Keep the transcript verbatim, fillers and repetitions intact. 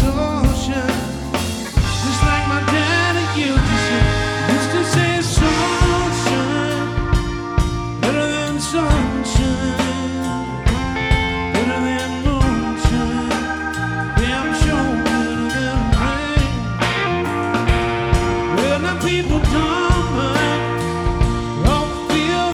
sunshine. Just like my daddy used to say, used to say sunshine, better than sunshine.